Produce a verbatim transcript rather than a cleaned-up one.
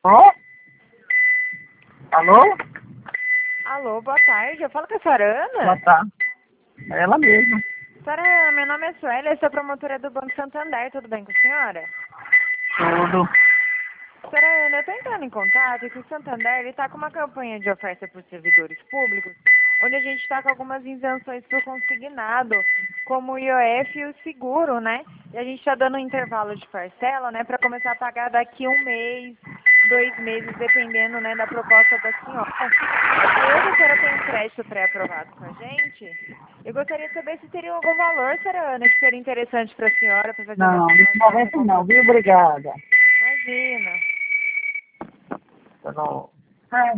Alô? Alô? Alô, boa tarde. Eu falo com a senhora Ana? Boa tarde. É ela mesma. Senhora Ana, meu nome é Sueli, eu sou promotora do Banco Santander, tudo bem com a senhora? Tudo. Senhora Ana, eu estou entrando em contato que o Santander está com uma campanha de oferta para os servidores públicos, onde a gente está com algumas isenções por consignado, como o I O F e o seguro, né? E a gente está dando um intervalo de parcela, né, para começar a pagar daqui um mês, dois meses, dependendo, né, da proposta da senhora. Aí hoje a senhora tem um crédito pré-aprovado com a gente. Eu gostaria de saber se teria algum valor, senhora Ana, que seria interessante para a senhora, para fazer uma Não, nesse simulação de momento não, compra. viu? Obrigada. Imagina. Eu não... Ah,